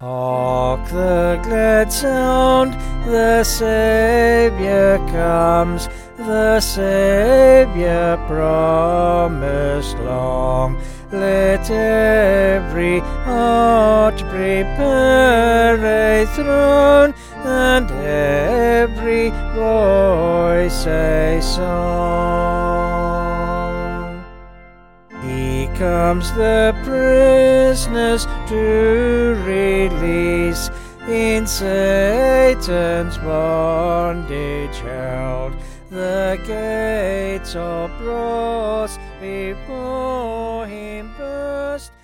Hark the glad sound, the Saviour comes, the Saviour promised long. Let every heart prepare a throne, and every voice a song. He comes the prisoners to release, in Satan's bondage held. The gates of brass before him burst,